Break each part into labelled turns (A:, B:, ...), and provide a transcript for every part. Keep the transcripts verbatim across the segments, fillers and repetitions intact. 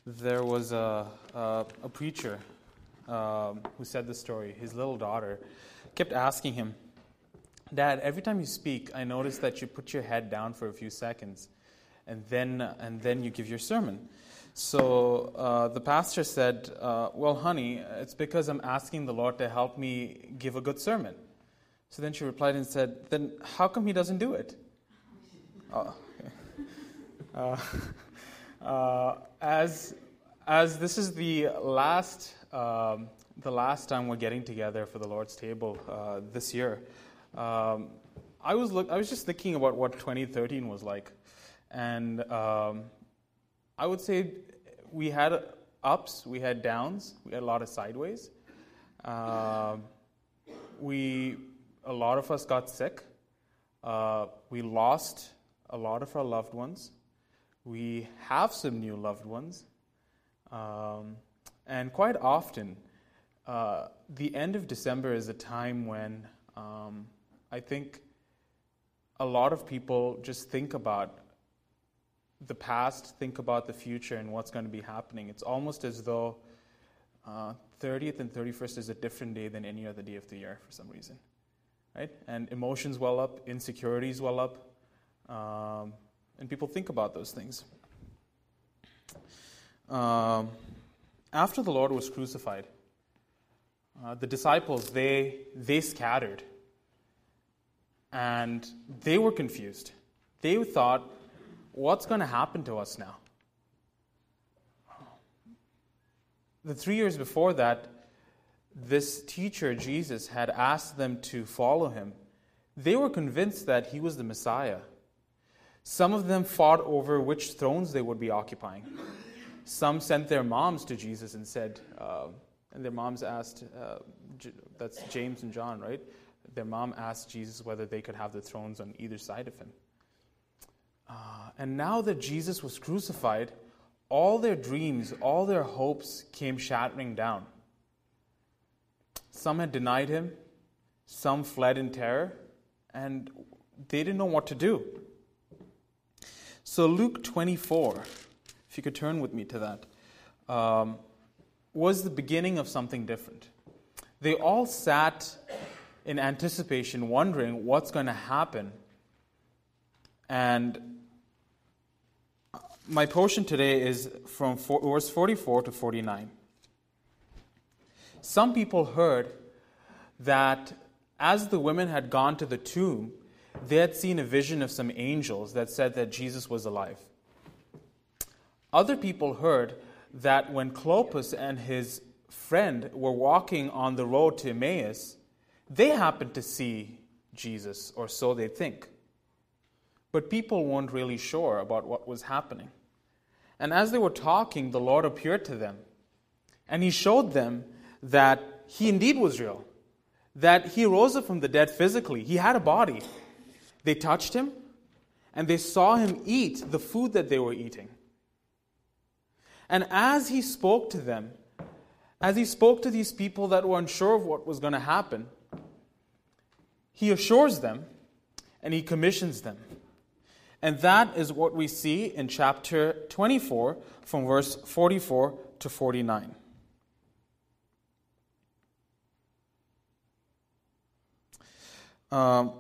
A: There was a, a, a preacher um, who said this story. His little daughter kept asking him, "Dad, every time you speak, I notice that you put your head down for a few seconds, and then and then you give your sermon." So uh, the pastor said, uh, "Well, honey, it's because I'm asking the Lord to help me give a good sermon." So then she replied and said, "Then how come He doesn't do it?" Uh, uh, uh, as as this is the last um, the last time we're getting together for the Lord's table uh, this year, um, I was look I was just thinking about what twenty thirteen was like, and um, I would say we had ups, we had downs, we had a lot of sideways. Uh, we a lot of us got sick. Uh, we lost a lot of our loved ones. We have some new loved ones. Um, and quite often, uh, the end of December is a time when um, I think a lot of people just think about the past, think about the future and what's going to be happening. It's almost as though uh, thirtieth and thirty-first is a different day than any other day of the year for some reason. Right? And emotions well up, insecurities well up, um, and people think about those things. Um, after the Lord was crucified, uh, the disciples, they they scattered, and they were confused. They thought, what's going to happen to us now? The three years before that, this teacher, Jesus, had asked them to follow him. They were convinced that he was the Messiah. Some of them fought over which thrones they would be occupying. Some sent their moms to Jesus and said, uh, and their moms asked, uh, J- that's James and John, right? Their mom asked Jesus whether they could have the thrones on either side of him. Uh, and now that Jesus was crucified, all their dreams, all their hopes came shattering down. Some had denied him, some fled in terror, and they didn't know what to do. So Luke twenty-four, if you could turn with me to that, um, was the beginning of something different. They all sat in anticipation, wondering what's going to happen. And my portion today is from verse forty-four to forty-nine. Some people heard that as the women had gone to the tomb, they had seen a vision of some angels that said that Jesus was alive. Other people heard that when Clopas and his friend were walking on the road to Emmaus, they happened to see Jesus, or so they think. But people weren't really sure about what was happening. And as they were talking, the Lord appeared to them, and he showed them that he indeed was real, that he rose up from the dead physically. He had a body. They touched him, and they saw him eat the food that they were eating. And as he spoke to them, as he spoke to these people that were unsure of what was going to happen, he assures them and he commissions them. And that is what we see in chapter twenty-four from verse forty-four to forty-nine. Um,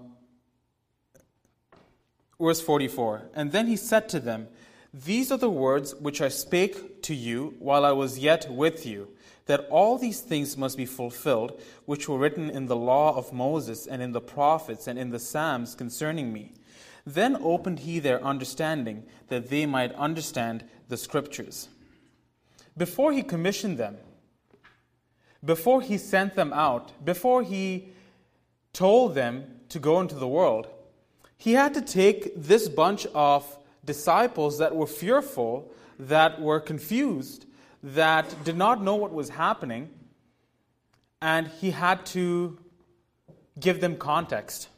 A: verse forty-four, and then he said to them, "These are the words which I spake to you while I was yet with you, that all these things must be fulfilled, which were written in the law of Moses and in the prophets and in the Psalms concerning me. Then opened he their understanding, that they might understand the Scriptures." Before he commissioned them, before he sent them out, before he told them to go into the world, he had to take this bunch of disciples that were fearful, that were confused, that did not know what was happening, and he had to give them context.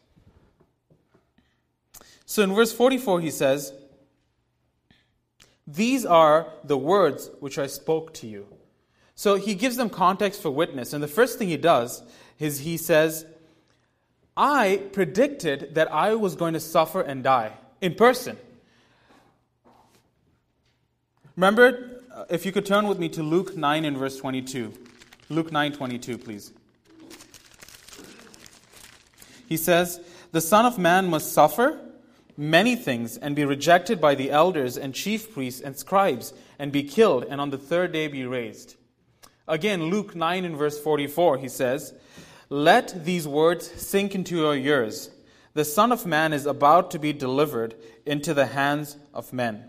A: So in verse forty-four he says, "These are the words which I spoke to you." So he gives them context for witness, and the first thing he does is he says, "I predicted that I was going to suffer and die in person." Remember, uh, if you could turn with me to Luke nine and verse twenty-two. Luke nine twenty-two, please. He says, "The Son of Man must suffer many things and be rejected by the elders and chief priests and scribes and be killed and on the third day be raised." Again, Luke nine and verse forty-four, he says, "Let these words sink into your ears. The Son of Man is about to be delivered into the hands of men."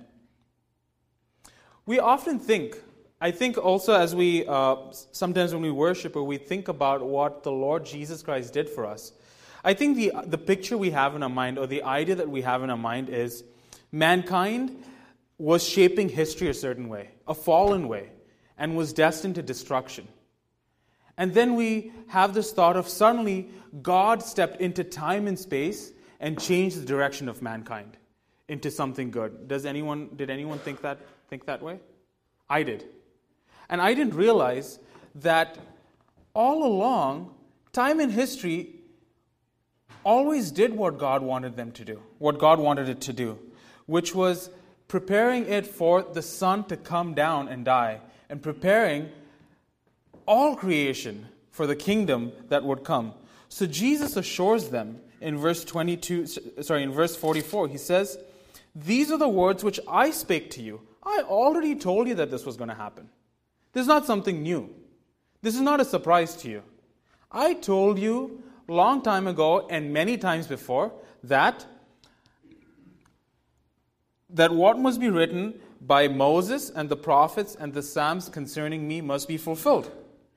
A: We often think, I think also as we, uh, sometimes when we worship or we think about what the Lord Jesus Christ did for us, I think the the picture we have in our mind, or the idea that we have in our mind, is mankind was shaping history a certain way, a fallen way, and was destined to destruction. And then we have this thought of suddenly God stepped into time and space and changed the direction of mankind into something good. Does anyone did anyone think that think that way? I did. And I didn't realize that all along, time and history always did what God wanted them to do, what God wanted it to do, which was preparing it for the Son to come down and die, and preparing all creation for the kingdom that would come. So Jesus assures them in verse twenty-two, sorry, in verse forty-four, he says, "These are the words which I spake to you." I already told you that this was going to happen. This is not something new. This is not a surprise to you. I told you long time ago and many times before that that what must be written by Moses and the prophets and the Psalms concerning me must be fulfilled.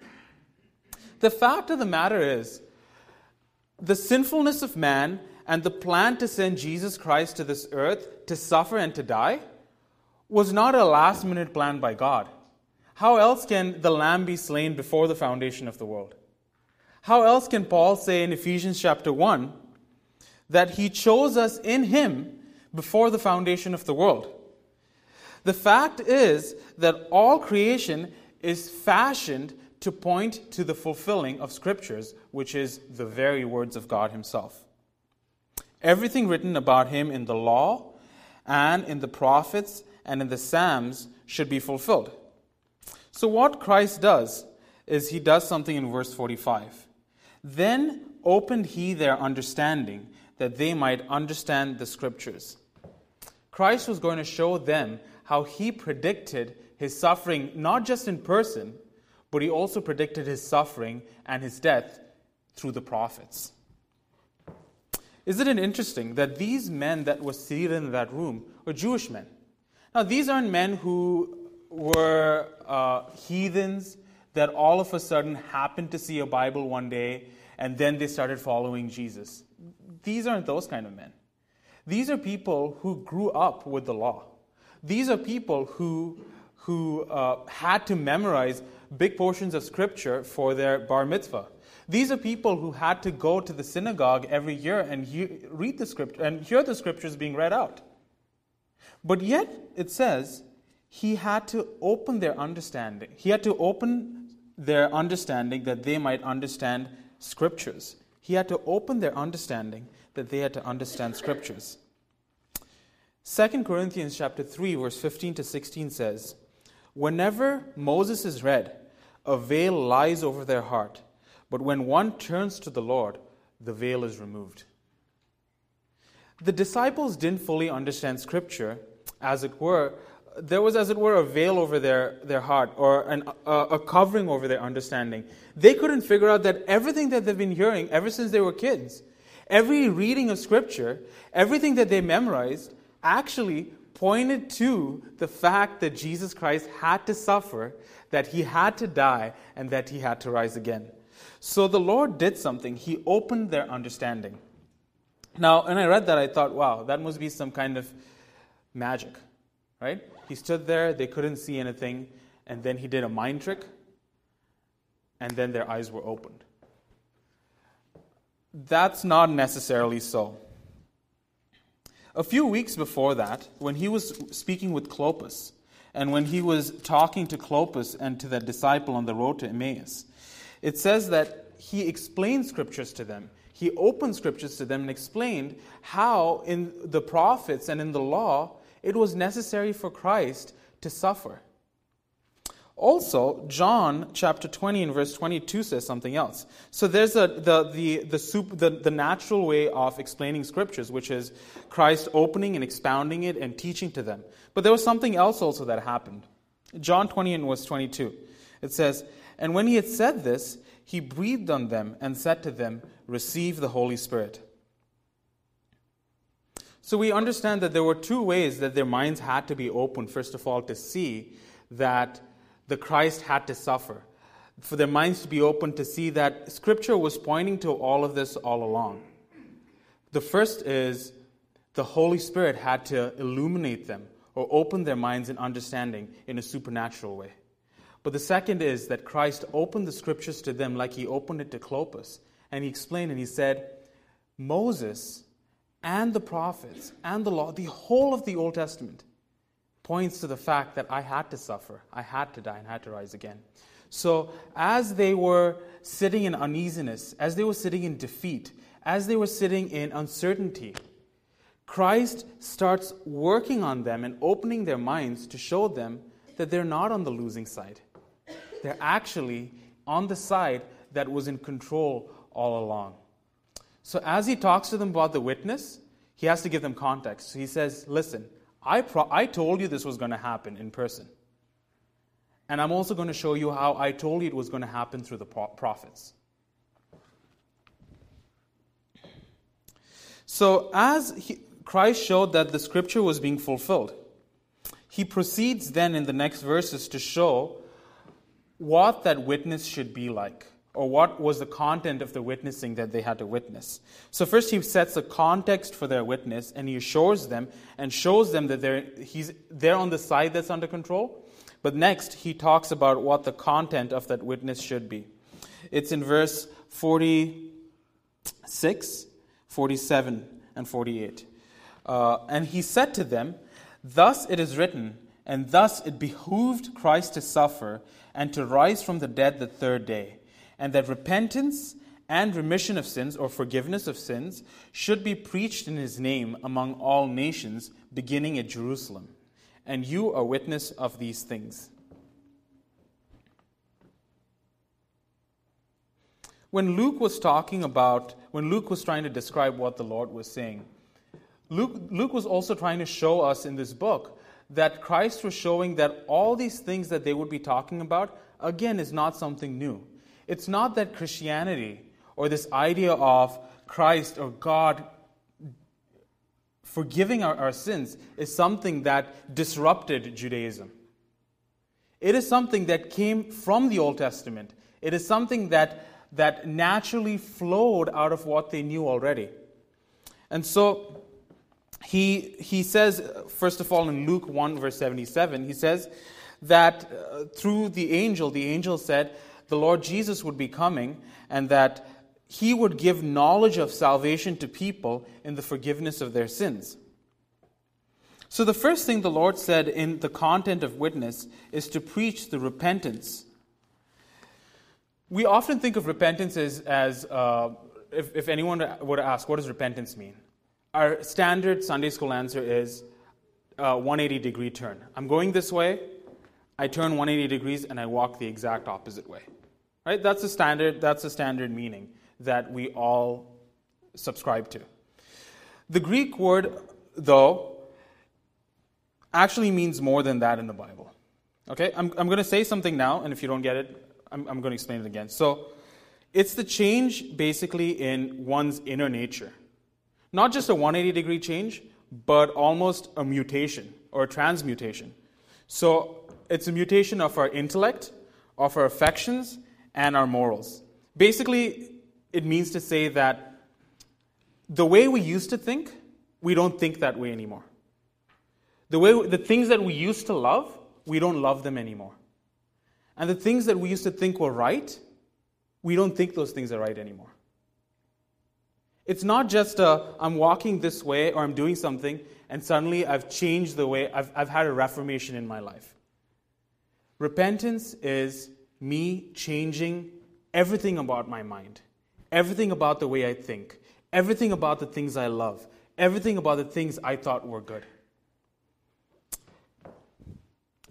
A: The fact of the matter is, the sinfulness of man and the plan to send Jesus Christ to this earth to suffer and to die was not a last-minute plan by God. How else can the Lamb be slain before the foundation of the world? How else can Paul say in Ephesians chapter one that he chose us in him before the foundation of the world? The fact is that all creation is fashioned to point to the fulfilling of Scriptures, which is the very words of God himself. Everything written about him in the law and in the prophets and in the Psalms should be fulfilled. So what Christ does is he does something in verse forty-five. "Then opened he their understanding, that they might understand the Scriptures." Christ was going to show them how he predicted his suffering, not just in person, but he also predicted his suffering and his death through the prophets. Isn't it interesting that these men that were seated in that room were Jewish men? Now, these aren't men who were uh, heathens that all of a sudden happened to see a Bible one day and then they started following Jesus. These aren't those kind of men. These are people who grew up with the law. These are people who, who uh, had to memorize big portions of Scripture for their bar mitzvah. These are people who had to go to the synagogue every year and he- read the Scripture and hear the Scriptures being read out. But yet, it says, he had to open their understanding. He had to open their understanding that they might understand Scriptures. He had to open their understanding that they had to understand Scriptures. Second Corinthians chapter three, verse fifteen to sixteen says, "Whenever Moses is read, a veil lies over their heart. But when one turns to the Lord, the veil is removed." The disciples didn't fully understand Scripture, as it were. There was, as it were, a veil over their, their heart, or an, a, a covering over their understanding. They couldn't figure out that everything that they've been hearing ever since they were kids, every reading of Scripture, everything that they memorized, actually pointed to the fact that Jesus Christ had to suffer, that he had to die, and that he had to rise again. So the Lord did something. He opened their understanding. Now, when I read that, I thought, wow, that must be some kind of magic, right? He stood there, they couldn't see anything, and then he did a mind trick, and then their eyes were opened. That's not necessarily so. A few weeks before that, when he was speaking with Clopas, and when he was talking to Clopas and to that disciple on the road to Emmaus, it says that he explained Scriptures to them. He opened Scriptures to them and explained how in the prophets and in the law, it was necessary for Christ to suffer. Also, John chapter twenty and verse twenty-two says something else. So there's a, the, the, the, super, the, the natural way of explaining Scriptures, which is Christ opening and expounding it and teaching to them. But there was something else also that happened. John twenty and verse twenty-two. It says, "And when he had said this, he breathed on them and said to them, 'Receive the Holy Spirit.'" So we understand that there were two ways that their minds had to be opened, first of all, to see that the Christ had to suffer. For their minds to be open to see that Scripture was pointing to all of this all along. The first is the Holy Spirit had to illuminate them or open their minds and understanding in a supernatural way. But the second is that Christ opened the Scriptures to them like he opened it to Clopas. And he explained and he said, Moses and the prophets and the law, the whole of the Old Testament, points to the fact that I had to suffer, I had to die, and I had to rise again. So as they were sitting in uneasiness, as they were sitting in defeat, as they were sitting in uncertainty, Christ starts working on them and opening their minds to show them that they're not on the losing side. They're actually on the side that was in control all along. So as he talks to them about the witness, he has to give them context. So he says, listen, I, pro- I told you this was going to happen in person. And I'm also going to show you how I told you it was going to happen through the pro- prophets. So as he, Christ showed that the Scripture was being fulfilled, he proceeds then in the next verses to show what that witness should be like, or what was the content of the witnessing that they had to witness. So first he sets a context for their witness, and he assures them and shows them that they're, he's, they're on the side that's under control. But next he talks about what the content of that witness should be. It's in verse forty-six, forty-seven, and forty-eight. Uh, and he said to them, "Thus it is written, and thus it behooved Christ to suffer and to rise from the dead the third day, and that repentance and remission of sins, or forgiveness of sins, should be preached in his name among all nations, beginning at Jerusalem. And you are witness of these things." When Luke was talking about, when Luke was trying to describe what the Lord was saying, Luke, Luke was also trying to show us in this book that Christ was showing that all these things that they would be talking about, again, is not something new. It's not that Christianity or this idea of Christ or God forgiving our, our sins is something that disrupted Judaism. It is something that came from the Old Testament. It is something that, that naturally flowed out of what they knew already. And so he, he says, first of all, in Luke one, verse seventy-seven, he says that uh, through the angel, the angel said, the Lord Jesus would be coming, and that he would give knowledge of salvation to people in the forgiveness of their sins. So the first thing the Lord said in the content of witness is to preach the repentance. We often think of repentance as, as uh, if, if anyone were to ask, what does repentance mean? Our standard Sunday school answer is a one hundred eighty degree turn. I'm going this way, I turn one hundred eighty degrees, and I walk the exact opposite way. Right? That's a standard, that's a standard meaning that we all subscribe to. The Greek word, though, actually means more than that in the Bible. Okay? I'm, I'm going to say something now, and if you don't get it, I'm, I'm going to explain it again. So, it's the change, basically, in one's inner nature. Not just a one hundred eighty degree change, but almost a mutation, or a transmutation. So, it's a mutation of our intellect, of our affections, and our morals. Basically, it means to say that the way we used to think, we don't think that way anymore. The way the things that we used to love, we don't love them anymore. And the things that we used to think were right, we don't think those things are right anymore. It's not just a, I'm walking this way or I'm doing something and suddenly I've changed the way, I've, I've had a reformation in my life. Repentance is me changing everything about my mind, everything about the way I think, everything about the things I love, everything about the things I thought were good.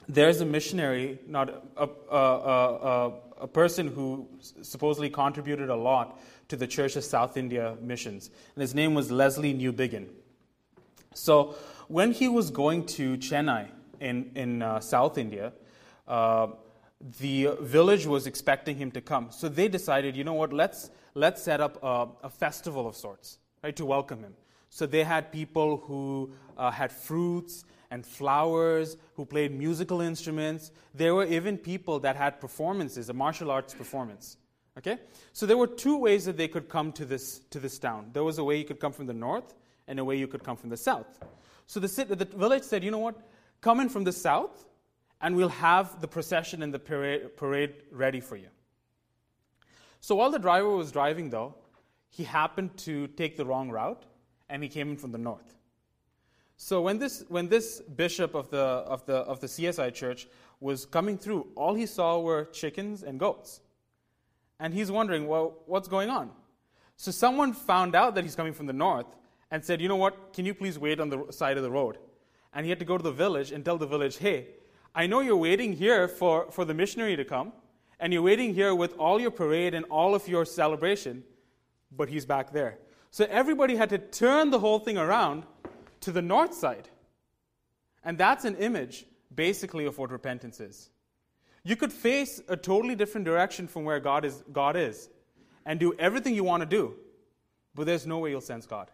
A: there's a missionary, not a, a, a, a, a person who supposedly contributed a lot to the Church of South India Missions. And his name was Leslie Newbigin. So when he was going to Chennai in, in uh, South India, uh, the village was expecting him to come. So they decided, you know what, let's, let's set up a, a festival of sorts, right, to welcome him. So they had people who uh, had fruits and flowers, who played musical instruments. There were even people that had performances, a martial arts performance. Okay? So there were two ways that they could come to this to this town. There was a way you could come from the north, and a way you could come from the south. So the, city, the village said, you know what, come in from the south, and we'll have the procession and the parade, parade ready for you. So while the driver was driving, though, he happened to take the wrong route, and he came in from the north. So when this when this bishop of the of the of the C S I church was coming through, all he saw were chickens and goats. And he's wondering, well, what's going on? So someone found out that he's coming from the north and said, you know what, can you please wait on the side of the road? And he had to go to the village and tell the village, hey, I know you're waiting here for, for the missionary to come, and you're waiting here with all your parade and all of your celebration, but he's back there. So everybody had to turn the whole thing around to the north side. And that's an image, basically, of what repentance is. You could face a totally different direction from where God is, God is and do everything you want to do, but there's no way you'll sense God.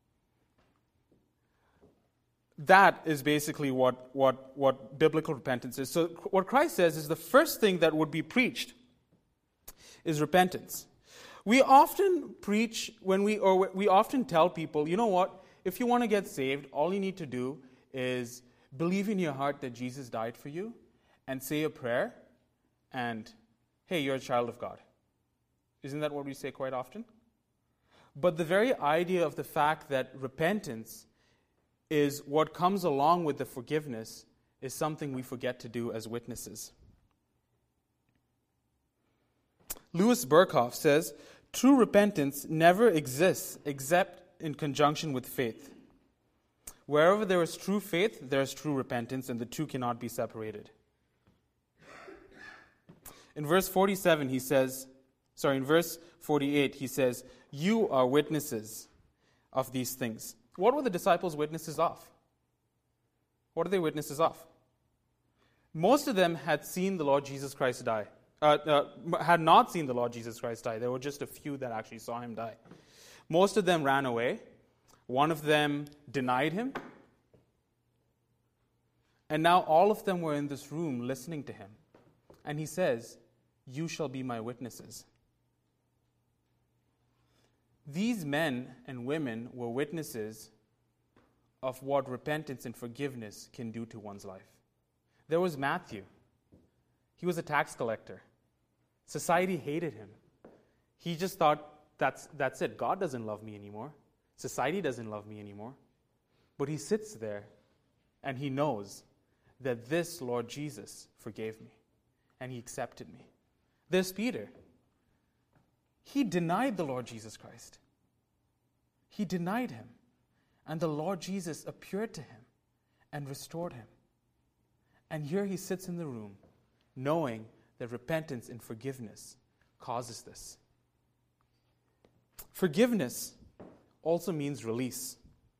A: That is basically what, what, what biblical repentance is. So what Christ says is the first thing that would be preached is repentance. We often preach when we, or we often tell people, you know what, if you want to get saved, all you need to do is believe in your heart that Jesus died for you and say a prayer and, hey, you're a child of God. Isn't that what we say quite often? But the very idea of the fact that repentance is what comes along with the forgiveness is something we forget to do as witnesses. Louis Berkhoff says, true repentance never exists except in conjunction with faith. Wherever there is true faith, there is true repentance, and the two cannot be separated. In verse forty-seven, he says, sorry, in verse forty-eight, he says, you are witnesses of these things. What were the disciples witnesses of? What are they witnesses of? Most of them had seen the Lord Jesus Christ die. Uh, uh, had not seen the Lord Jesus Christ die. There were just a few that actually saw him die. Most of them ran away. One of them denied him. And now all of them were in this room listening to him. And he says, you shall be my witnesses. These men and women were witnesses of what repentance and forgiveness can do to one's life. There was Matthew. He was a tax collector. Society hated him. He just thought, that's, that's it. God doesn't love me anymore. Society doesn't love me anymore. But he sits there and he knows that this Lord Jesus forgave me and he accepted me. There's Peter. He denied the Lord Jesus Christ. He denied him. And the Lord Jesus appeared to him and restored him. And here he sits in the room knowing that repentance and forgiveness causes this. Forgiveness also means release.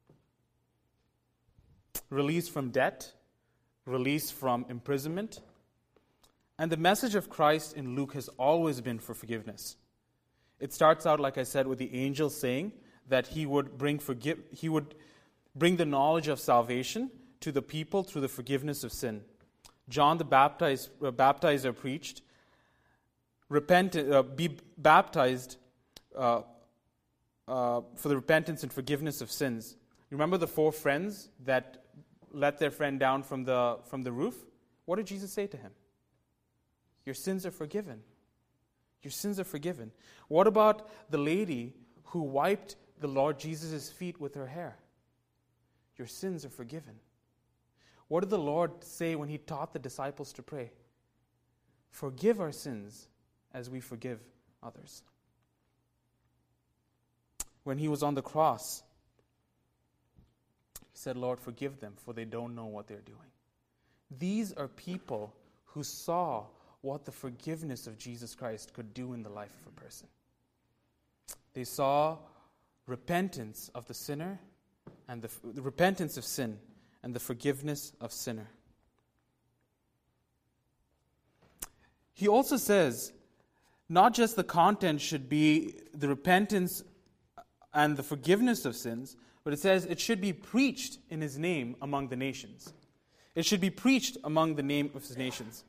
A: Release from debt, release from imprisonment. And the message of Christ in Luke has always been for forgiveness. It starts out, like I said, with the angel saying that he would bring forgive, he would bring the knowledge of salvation to the people through the forgiveness of sin. John the Baptizer, uh, baptizer preached, repent, uh, be baptized uh, uh, for the repentance and forgiveness of sins. You remember the four friends that let their friend down from the from the roof? What did Jesus say to him? Your sins are forgiven. Your sins are forgiven. What about the lady who wiped the Lord Jesus' feet with her hair? Your sins are forgiven. What did the Lord say when he taught the disciples to pray? Forgive our sins as we forgive others. When he was on the cross, he said, Lord, forgive them, for they don't know what they're doing. These are people who saw what the forgiveness of Jesus Christ could do in the life of a person. They saw repentance of the sinner and the, the repentance of sin and the forgiveness of sinner. He also says, not just the content should be the repentance and the forgiveness of sins, but it says it should be preached in his name among the nations. It should be preached among the name of his nations.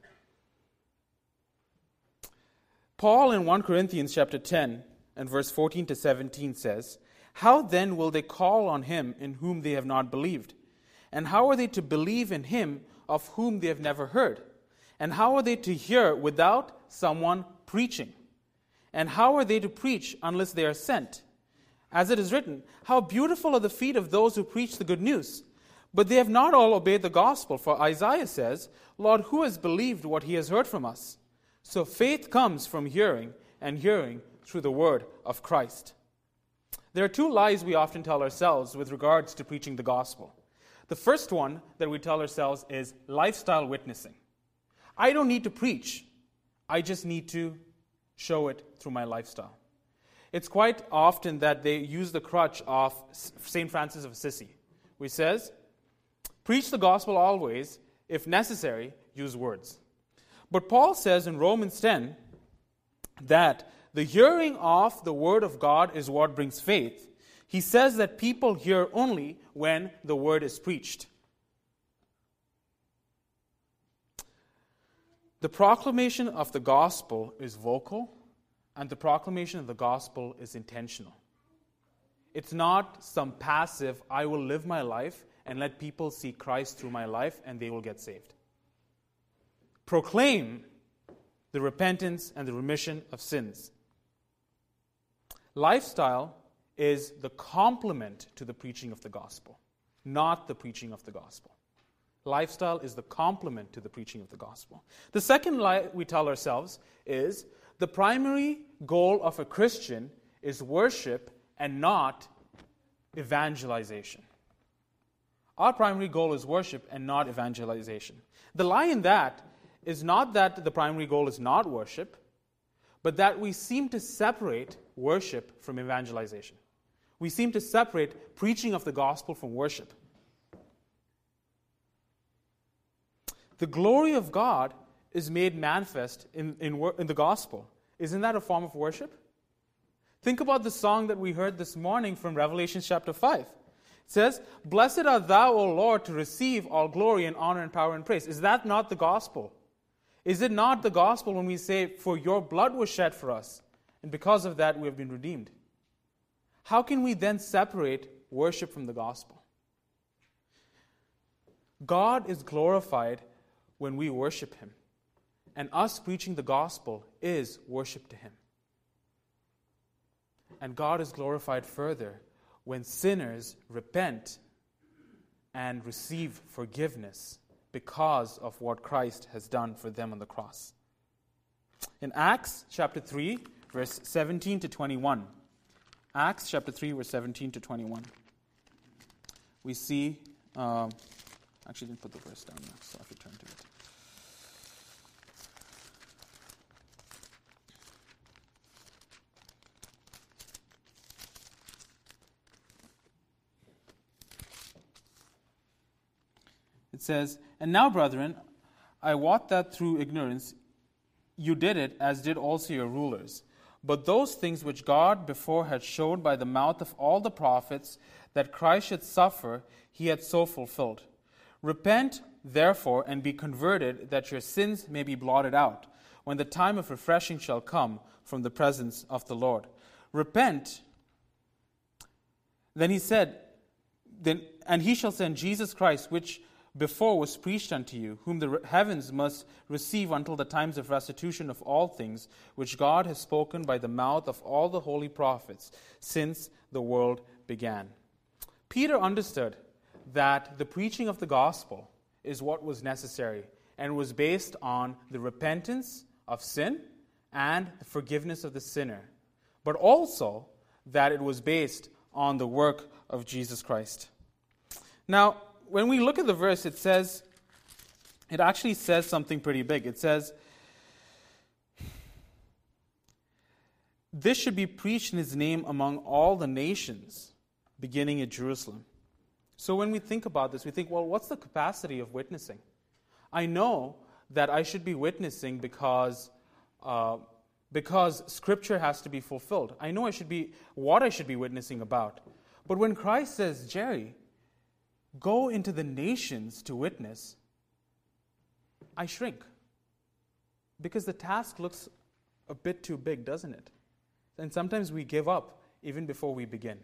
A: Paul in First Corinthians chapter ten and verse fourteen to seventeen says, "How then will they call on him in whom they have not believed? And how are they to believe in him of whom they have never heard? And how are they to hear without someone preaching? And how are they to preach unless they are sent? As it is written, how beautiful are the feet of those who preach the good news. But they have not all obeyed the gospel. For Isaiah says, Lord, who has believed what he has heard from us? So faith comes from hearing, and hearing through the word of Christ." There are two lies we often tell ourselves with regards to preaching the gospel. The first one that we tell ourselves is lifestyle witnessing. I don't need to preach. I just need to show it through my lifestyle. It's quite often that they use the crutch of Saint Francis of Assisi, which says, preach the gospel always, if necessary, use words. But Paul says in Romans ten that the hearing of the word of God is what brings faith. He says that people hear only when the word is preached. The proclamation of the gospel is vocal, and the proclamation of the gospel is intentional. It's not some passive, I will live my life and let people see Christ through my life and they will get saved. Proclaim the repentance and the remission of sins. Lifestyle is the complement to the preaching of the gospel, not the preaching of the gospel. Lifestyle is the complement to the preaching of the gospel. The second lie we tell ourselves is the primary goal of a Christian is worship and not evangelization. Our primary goal is worship and not evangelization. The lie in that is not that the primary goal is not worship, but that we seem to separate worship from evangelization. We seem to separate preaching of the gospel from worship. The glory of God is made manifest in, in, in the gospel. Isn't that a form of worship? Think about the song that we heard this morning from Revelation chapter five. It says, "Blessed art thou, O Lord, to receive all glory and honor and power and praise." Is that not the gospel? Is it not the gospel when we say, "For your blood was shed for us, and because of that we have been redeemed"? How can we then separate worship from the gospel? God is glorified when we worship him. And us preaching the gospel is worship to him. And God is glorified further when sinners repent and receive forgiveness because of what Christ has done for them on the cross. In Acts chapter three, verse seventeen to twenty-one. Acts chapter three, verse seventeen to twenty-one. We see, um, actually didn't put the verse down there, so I have to turn to it. It says, "And now, brethren, I wot that through ignorance you did it, as did also your rulers. But those things which God before had showed by the mouth of all the prophets, that Christ should suffer, he had so fulfilled. Repent, therefore, and be converted, that your sins may be blotted out, when the time of refreshing shall come from the presence of the Lord." Repent. Then he said, then, "And he shall send Jesus Christ, which before was preached unto you, whom the heavens must receive until the times of restitution of all things, which God has spoken by the mouth of all the holy prophets, since the world began." Peter understood that the preaching of the gospel is what was necessary, and was based on the repentance of sin and the forgiveness of the sinner, but also that it was based on the work of Jesus Christ. Now, when we look at the verse, it says, it actually says something pretty big. It says, this should be preached in his name among all the nations, beginning at Jerusalem. So when we think about this, we think, well, what's the capacity of witnessing? I know that I should be witnessing because uh, because Scripture has to be fulfilled. I know I should be what I should be witnessing about. But when Christ says, Jerry, go into the nations to witness, I shrink. Because the task looks a bit too big, doesn't it? And sometimes we give up even before we begin.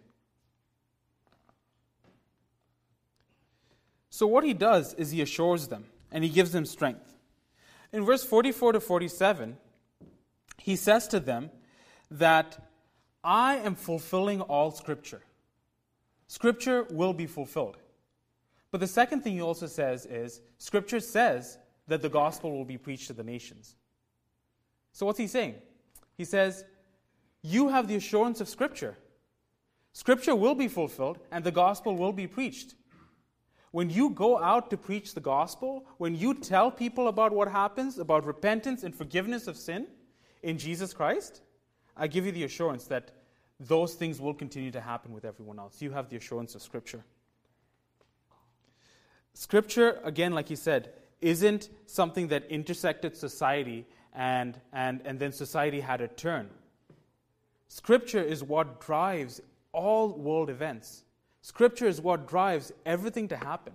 A: So what he does is he assures them and he gives them strength. In verse forty-four to forty-seven, he says to them that I am fulfilling all Scripture. Scripture will be fulfilled. But the second thing he also says is, Scripture says that the gospel will be preached to the nations. So what's he saying? He says, you have the assurance of Scripture. Scripture will be fulfilled and the gospel will be preached. When you go out to preach the gospel, when you tell people about what happens, about repentance and forgiveness of sin in Jesus Christ, I give you the assurance that those things will continue to happen with everyone else. You have the assurance of Scripture. Scripture, again, like he said, isn't something that intersected society and, and, and then society had a turn. Scripture is what drives all world events. Scripture is what drives everything to happen.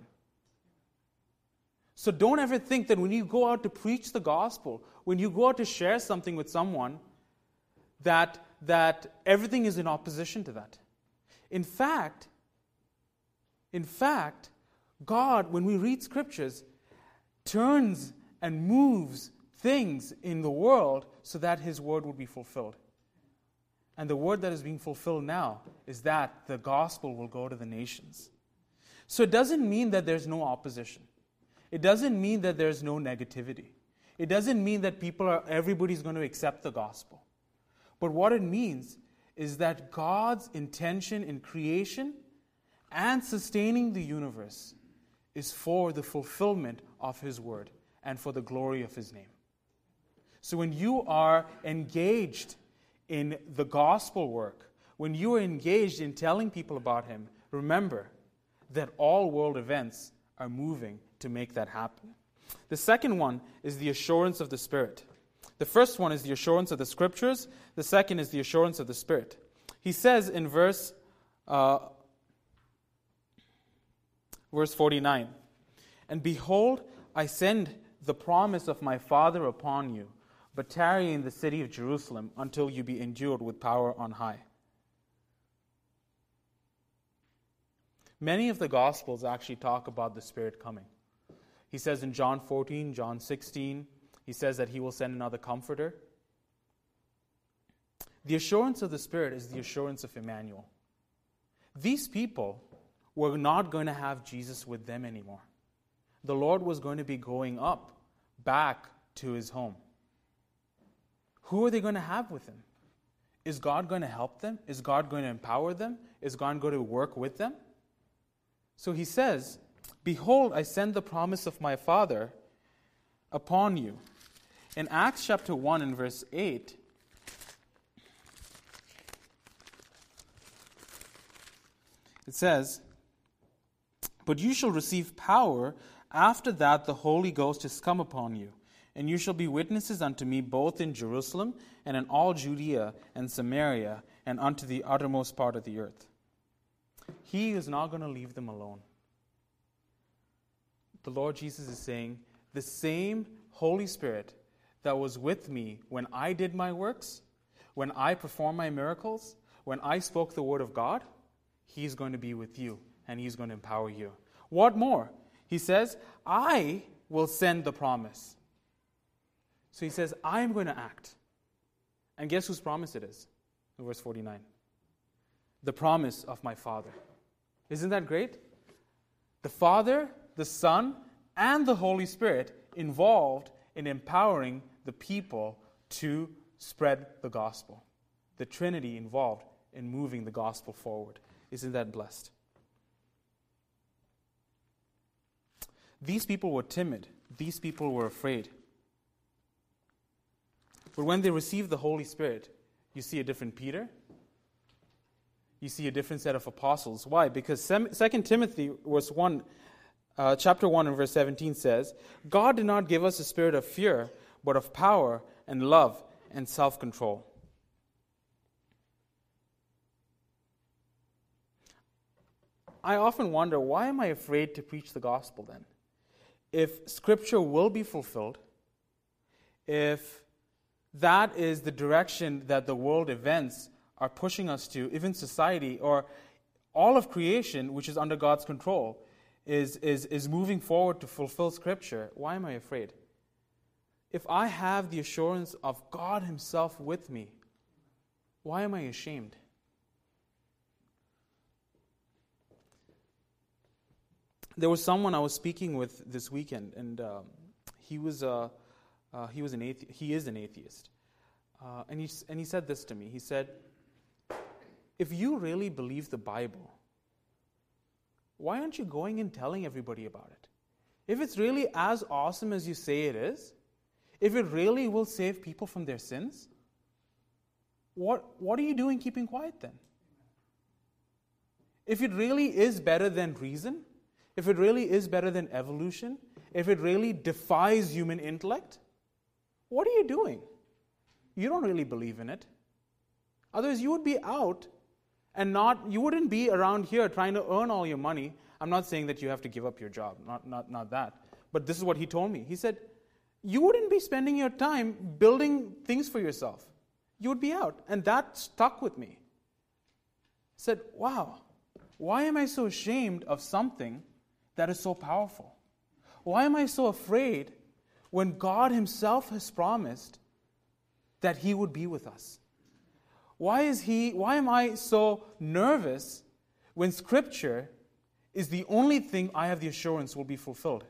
A: So don't ever think that when you go out to preach the gospel, when you go out to share something with someone, that, that everything is in opposition to that. In fact, in fact, God, when we read Scriptures, turns and moves things in the world so that His word would be fulfilled. And the word that is being fulfilled now is that the gospel will go to the nations. So it doesn't mean that there's no opposition. It doesn't mean that there's no negativity. It doesn't mean that people are, everybody's going to accept the gospel. But what it means is that God's intention in creation and sustaining the universe is for the fulfillment of His word and for the glory of His name. So when you are engaged in the gospel work, when you are engaged in telling people about Him, remember that all world events are moving to make that happen. The second one is the assurance of the Spirit. The first one is the assurance of the Scriptures. The second is the assurance of the Spirit. He says in verse uh, verse forty-nine, and behold, I send the promise of my Father upon you, but tarry in the city of Jerusalem until you be endued with power on high. Many of the Gospels actually talk about the Spirit coming. He says in John fourteen, John sixteen, he says that He will send another Comforter. The assurance of the Spirit is the assurance of Emmanuel. These people were not going to have Jesus with them anymore. The Lord was going to be going up, back to His home. Who are they going to have with Him? Is God going to help them? Is God going to empower them? Is God going to work with them? So He says, behold, I send the promise of my Father upon you. In Acts chapter one and verse eight, it says, but you shall receive power after that the Holy Ghost is come upon you. And you shall be witnesses unto me both in Jerusalem and in all Judea and Samaria and unto the uttermost part of the earth. He is not going to leave them alone. The Lord Jesus is saying, the same Holy Spirit that was with me when I did my works, when I performed my miracles, when I spoke the word of God, He's going to be with you and He's going to empower you. What more? He says, I will send the promise. So He says, I am going to act. And guess whose promise it is? In verse forty-nine. The promise of my Father. Isn't that great? The Father, the Son, and the Holy Spirit involved in empowering the people to spread the gospel. The Trinity involved in moving the gospel forward. Isn't that blessed? These people were timid. these people were afraid. But when they received the Holy Spirit, you see a different Peter. You see a different set of apostles. Why? Because Second Timothy verse one, uh, chapter one and verse seventeen says, God did not give us a spirit of fear, but of power and love and self-control. I often wonder, why am I afraid to preach the gospel then? If Scripture will be fulfilled, if that is the direction that the world events are pushing us to, even society or all of creation, which is under God's control, is, is, is moving forward to fulfill Scripture, why am I afraid? If I have the assurance of God Himself with me, why am I ashamed? There was someone I was speaking with this weekend, and um, he was uh, uh, he was an athe- he is an atheist, uh, and he and he said this to me. He said, "If you really believe the Bible, why aren't you going and telling everybody about it? If it's really as awesome as you say it is, if it really will save people from their sins, what what are you doing keeping quiet then? If it really is better than reason, if it really is better than evolution, if it really defies human intellect, what are you doing? You don't really believe in it. Otherwise, you would be out and not, you wouldn't be around here trying to earn all your money. I'm not saying that you have to give up your job, not, not, not that. But this is what he told me. He said, you wouldn't be spending your time building things for yourself. You would be out. And that stuck with me. I said, wow, why am I so ashamed of something that is so powerful? Why am I so afraid when God Himself has promised that He would be with us? Why is He? Why am I so nervous when Scripture is the only thing I have the assurance will be fulfilled?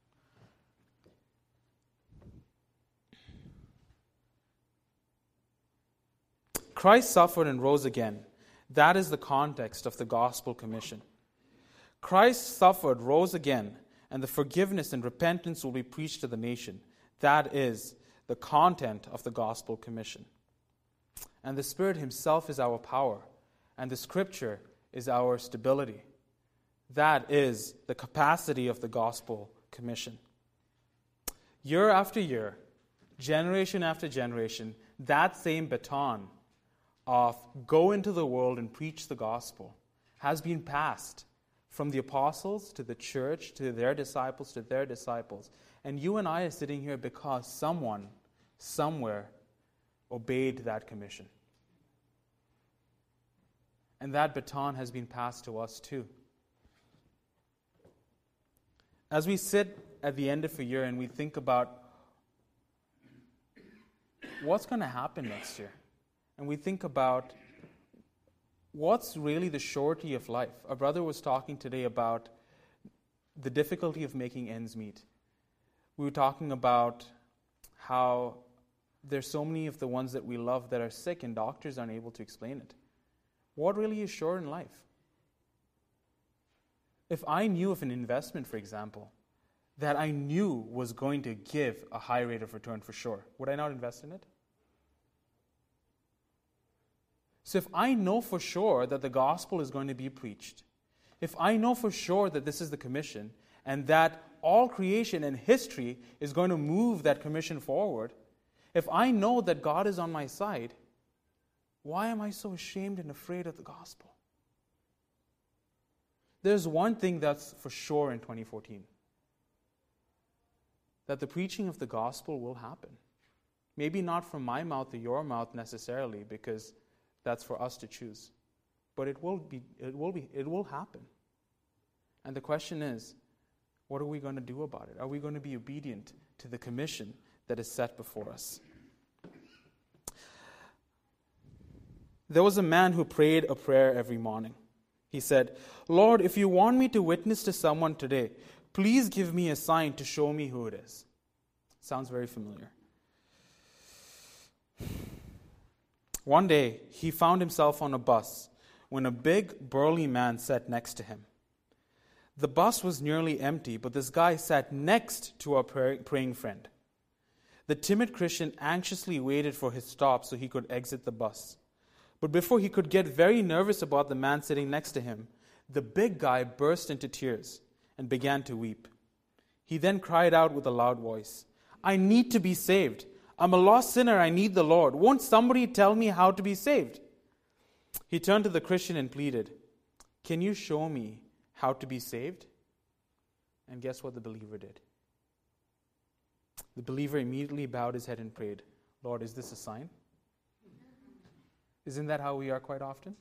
A: Christ suffered and rose again. That is the context of the gospel commission. Christ suffered, rose again, and the forgiveness and repentance will be preached to the nation. That is the content of the gospel commission. And the Spirit Himself is our power, and the Scripture is our stability. That is the capacity of the gospel commission. Year after year, generation after generation, that same baton of go into the world and preach the gospel has been passed from the apostles to the church, to their disciples, to their disciples. And you and I are sitting here because someone, somewhere, obeyed that commission. And that baton has been passed to us too. As we sit at the end of a year and we think about what's going to happen next year, and we think about what's really the surety of life. A brother was talking today about the difficulty of making ends meet. We were talking about how there's so many of the ones that we love that are sick and doctors aren't able to explain it. What really is sure in life? If I knew of an investment, for example, that I knew was going to give a high rate of return for sure, would I not invest in it? So if I know for sure that the gospel is going to be preached, if I know for sure that this is the commission, and that all creation and history is going to move that commission forward, if I know that God is on my side, why am I so ashamed and afraid of the gospel? There's one thing that's for sure in twenty fourteen. That the preaching of the gospel will happen. Maybe not from my mouth to your mouth necessarily, because that's for us to choose. But it will be, it will be, it will happen. And the question is, what are we going to do about it? Are we going to be obedient to the commission that is set before us? There was a man who prayed a prayer every morning. He said, Lord, if you want me to witness to someone today, please give me a sign to show me who it is. Sounds very familiar. One day, he found himself on a bus when a big, burly man sat next to him. The bus was nearly empty, but this guy sat next to our pray- praying friend. The timid Christian anxiously waited for his stop so he could exit the bus. But before he could get very nervous about the man sitting next to him, the big guy burst into tears and began to weep. He then cried out with a loud voice, "I need to be saved. I'm a lost sinner. I need the Lord. Won't somebody tell me how to be saved?" He turned to the Christian and pleaded, "Can you show me how to be saved?" And guess what the believer did? The believer immediately bowed his head and prayed, "Lord, is this a sign?" Isn't that how we are quite often?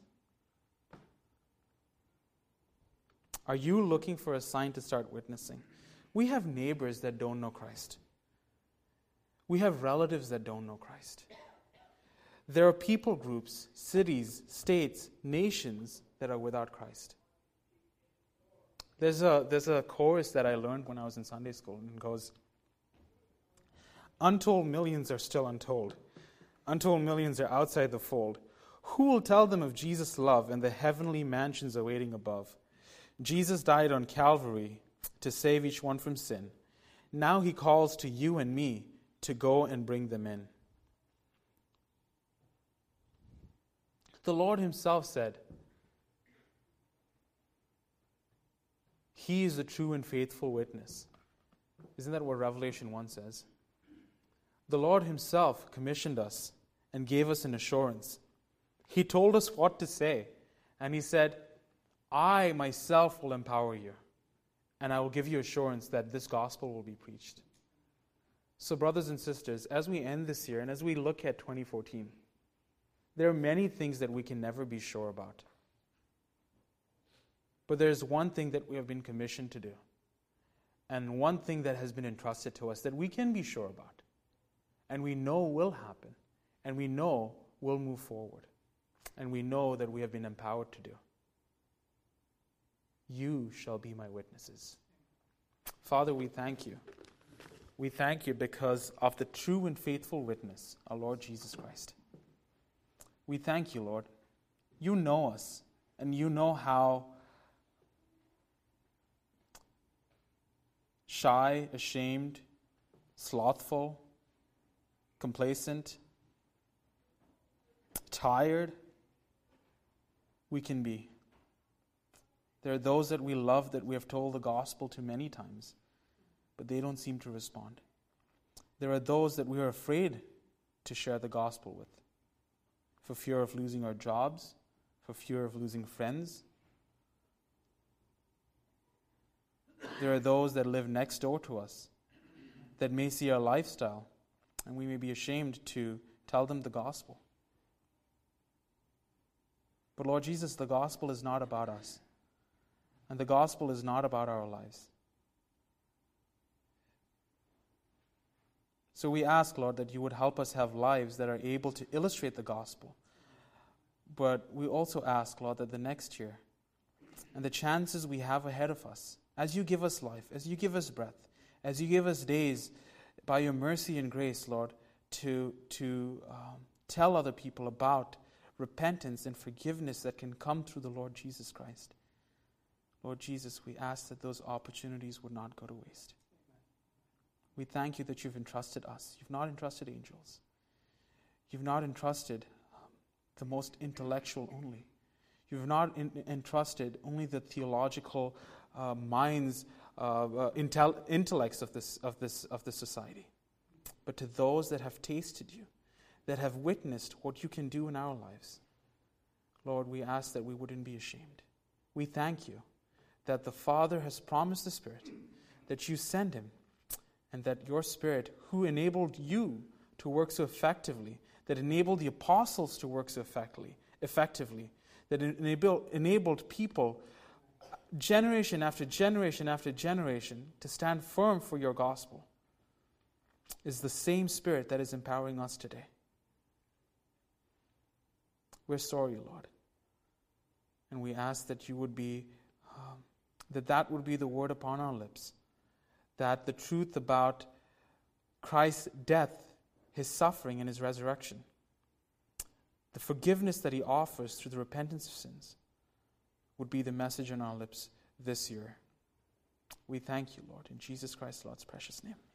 A: Are you looking for a sign to start witnessing? We have neighbors that don't know Christ. We have relatives that don't know Christ. There are people groups, cities, states, nations that are without Christ. There's a, there's a chorus that I learned when I was in Sunday school, and it goes, "Untold millions are still untold. Untold millions are outside the fold. Who will tell them of Jesus' love and the heavenly mansions awaiting above? Jesus died on Calvary to save each one from sin. Now he calls to you and me to go and bring them in." The Lord himself said, He is a true and faithful witness. Isn't that what Revelation one says? The Lord himself commissioned us and gave us an assurance. He told us what to say, and he said, "I myself will empower you, and I will give you assurance that this gospel will be preached." So brothers and sisters, as we end this year and as we look at twenty fourteen, there are many things that we can never be sure about. But there's one thing that we have been commissioned to do, and one thing that has been entrusted to us that we can be sure about, and we know will happen, and we know will move forward, and we know that we have been empowered to do. You shall be my witnesses. Father, we thank you. We thank you because of the true and faithful witness, our Lord Jesus Christ. We thank you, Lord. You know us, and you know how shy, ashamed, slothful, complacent, tired we can be. There are those that we love that we have told the gospel to many times, but they don't seem to respond. There are those that we are afraid to share the gospel with, for fear of losing our jobs, for fear of losing friends. There are those that live next door to us that may see our lifestyle, and we may be ashamed to tell them the gospel. But Lord Jesus, the gospel is not about us. And the gospel is not about our lives. So we ask, Lord, that you would help us have lives that are able to illustrate the gospel. But we also ask, Lord, that the next year and the chances we have ahead of us, as you give us life, as you give us breath, as you give us days by your mercy and grace, Lord, to, to um, tell other people about repentance and forgiveness that can come through the Lord Jesus Christ. Lord Jesus, we ask that those opportunities would not go to waste. We thank you that you've entrusted us. You've not entrusted angels. You've not entrusted um, the most intellectual only. You've not in, entrusted only the theological uh, minds, uh, uh, intel, intellects of this of this of this society, but to those that have tasted you, that have witnessed what you can do in our lives. Lord, we ask that we wouldn't be ashamed. We thank you that the Father has promised the Spirit, that you send him, and that your Spirit, who enabled you to work so effectively, that enabled the apostles to work so effectively, effectively that enabled, enabled people, generation after generation after generation, to stand firm for your gospel, is the same Spirit that is empowering us today. We're sorry, Lord. And we ask that you would be, um, that that would be the word upon our lips, that the truth about Christ's death, his suffering, and his resurrection, the forgiveness that he offers through the repentance of sins, would be the message on our lips this year. We thank you, Lord, in Jesus Christ, Lord's precious name.